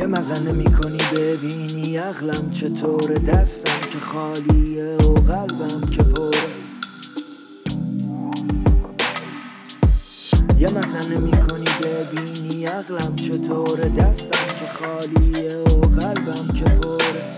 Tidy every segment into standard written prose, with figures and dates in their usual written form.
مزنه میکنی ببینی عقلم چطوره، دستم که خالیه و قلبم که پره. یه مزنه میکنی ببینی عقلم چطوره، دستم که خالیه و قلبم که پره.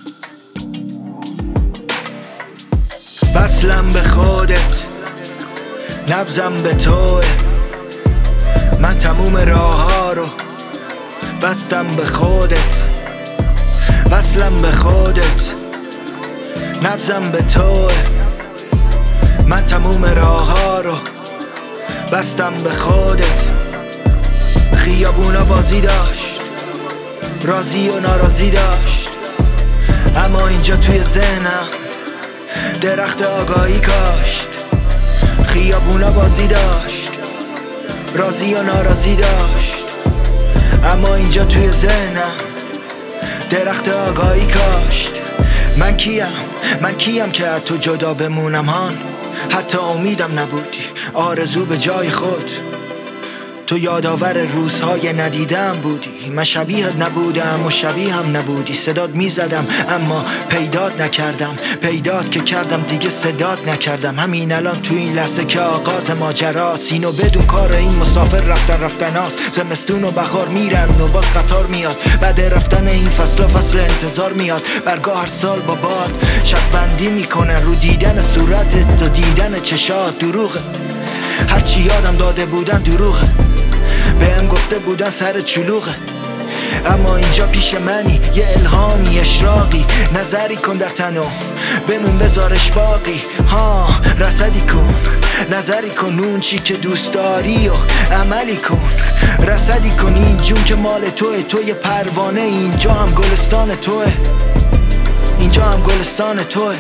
وصلم به خودت، نبضم به توه، من تموم راه ها رو بستم به خودت. وصلم به خودت، نبضم به توه، من تموم راه ها رو بستم به خودت. خیابونا بازی داشت، راضی و ناراضی داشت، اما اینجا توی ذهنم درخت آگاهی کاشت. خیابونا بازی داشت، راضی و ناراضی داشت، اما اینجا توی ذهنم درخت آگاهی کاشت. من کیم که از تو جدا بمونم هان؟ حتی امیدم نبودی، آرزو به جای خود. تو یادآور روزهای ندیدم بودی، من شبیهت نبودم و شبیه هم نبودی. صدات میزدم اما پیدات نکردم، پیدات که کردم دیگه صدات نکردم. همین الان تو این لحظه که آغاز ماجراست، اینو بدون کار این مسافر رفتن هاست. زمستون و بهار میرن و باز قطار میاد، بعد رفتن این فصل انتظار میاد. برگاه هر سال با باد شب بندی میکنن رو دیدن صورتت و دیدن چشات. دروغه هرچی یادم داده بودن، دروغه بهم گفته بودن سر چلوغه، اما اینجا پیش منی، یه الهامی اشراقی. نظری کن در تنو بمون بذارش باقی، ها رصدی کن، نظری کن اون چی که دوست داری و عملی کن. رصدی کن این جون که مال توه، تو یه پروانه، اینجا هم گلستان توه، اینجا هم گلستان توه.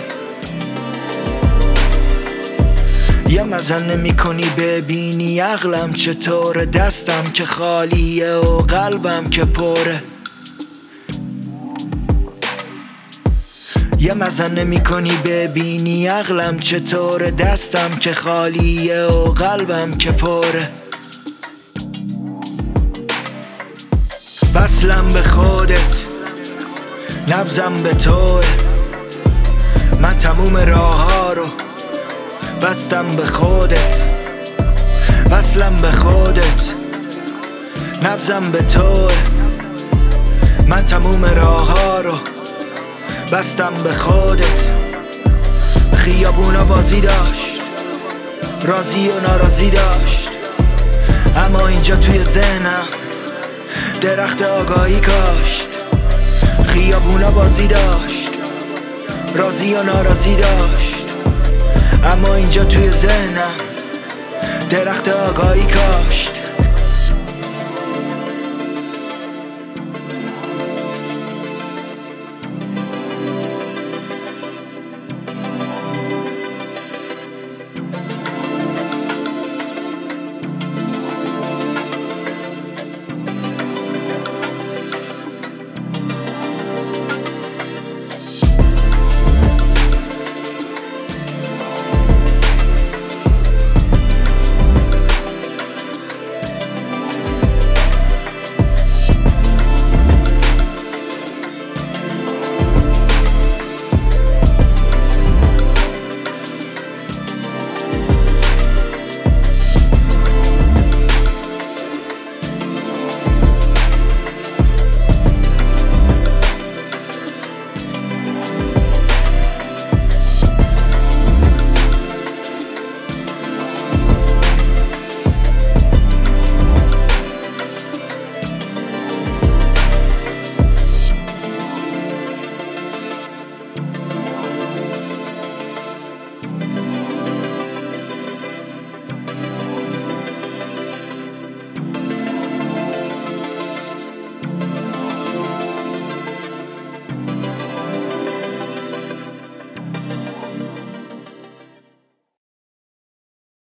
یه مزنه میکنی ببینی عقلم چطوره، دستم که خالیه و قلبم که پره. یه مزنه میکنی ببینی عقلم چطوره، دستم که خالیه و قلبم که پره. وصلم به خودت، نبضم به توه، من تموم راه ها رو بستم به خودت. وصلم به خودت، نبضم به توه، من تموم راه ها رو بستم به خودت. خیابونا بازی داشت، راضی و ناراضی داشت، اما اینجا توی ذهنم درخت آگاهی کاشت. خیابونا بازی داشت، راضی و ناراضی داشت، اما اینجا توی ذهنم درخت آگاهی کاشت.